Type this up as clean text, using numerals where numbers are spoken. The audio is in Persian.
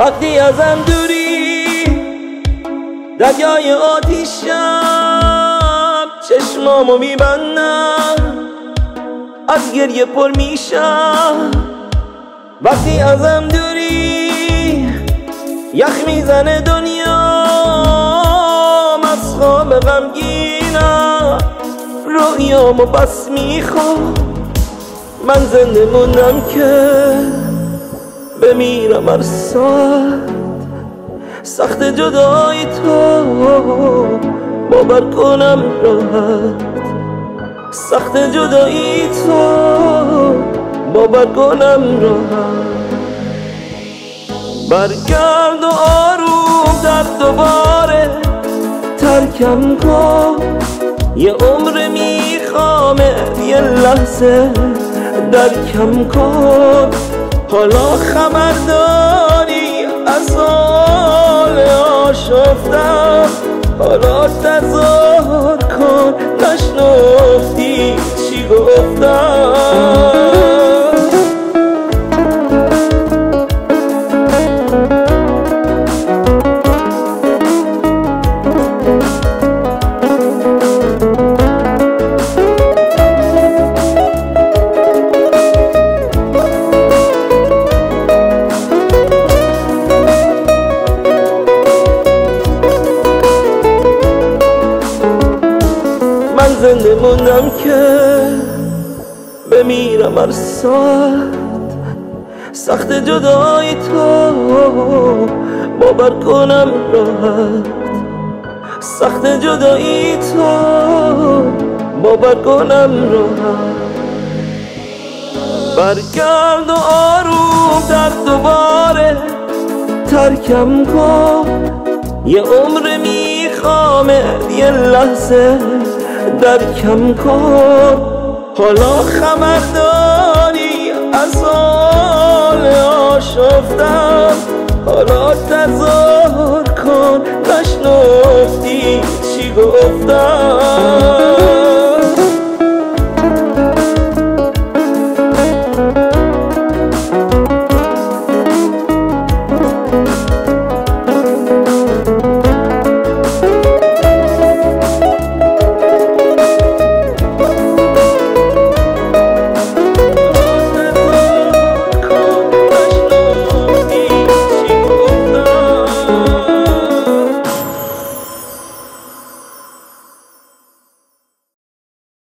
وقتی ازم دوری دریای آتیشم، چشمامو میبندم از گریه پر میشم. وقتی ازم دوری یخ میزنه دنیام، از خواب غمگینم رویامو بس میخوام. من زنده موندم که بمیرم هر ساعت، سخت جدایی تو باور کنم راحت، سخت جدایی تو باور کنم راحت. برگرد و آروم در دوباره ترکم کن، یه عمر میخوامه یه لحظه درکم کن. حالا خبر داری از حال آشفتم، حالا تظاهر کن نشنفتی چی گفتم. من زنده موندم که بمیرم هر ساعت، سخت جدایی تو باور کنم راحت، سخت جدایی تو باور کنم راحت. برگرد و آروم در دوباره ترکم کن، یه عمر میخوامه یه لحظه درکم کن. حالا خبر داری از حال آشفتم، حالا تظاهر کن نشنفتی چی گفتم.